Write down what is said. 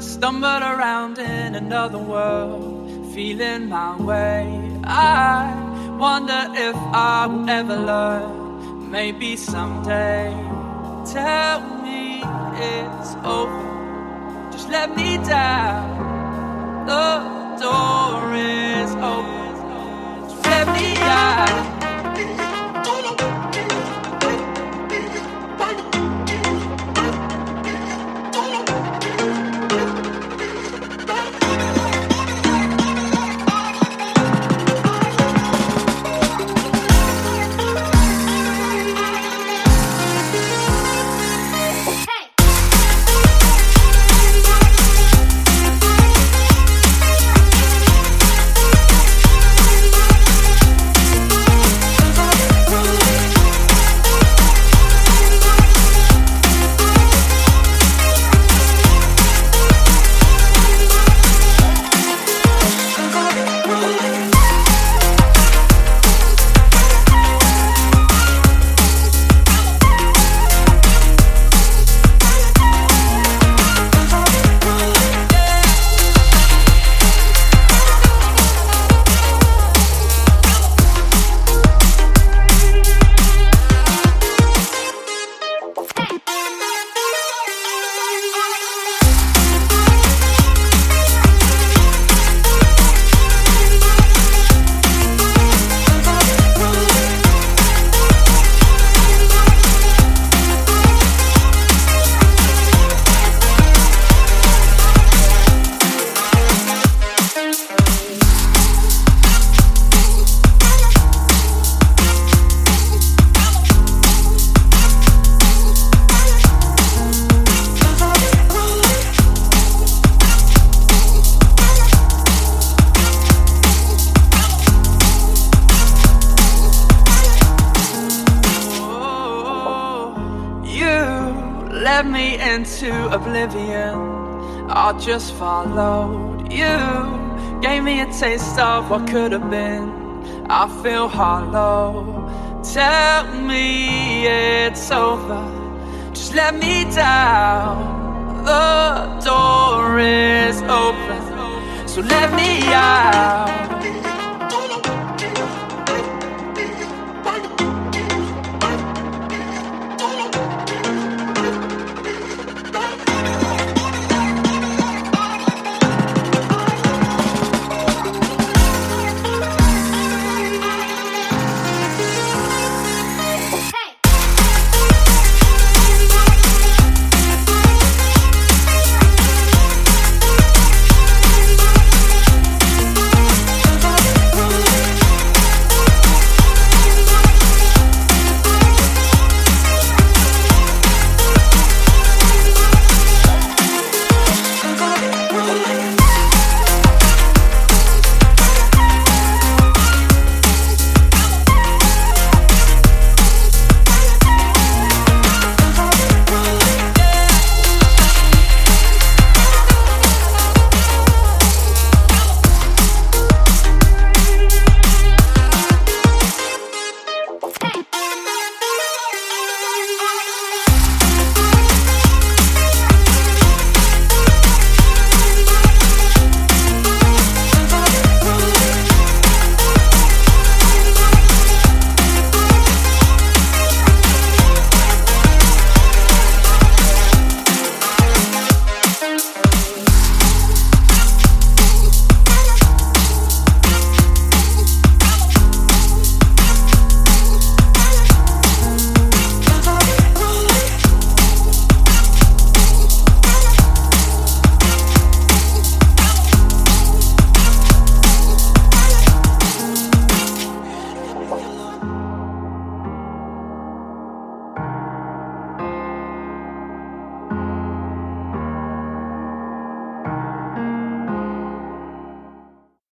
Stumbled around in another world, feeling my way. I wonder if I will ever learn, maybe someday. Tell me it's over, just let me down. The door is open, just let me down. Led me into oblivion, I just followed you. Gave me a taste of what could have been, I feel hollow. Tell me it's over, just let me down. The door is open, so let me out.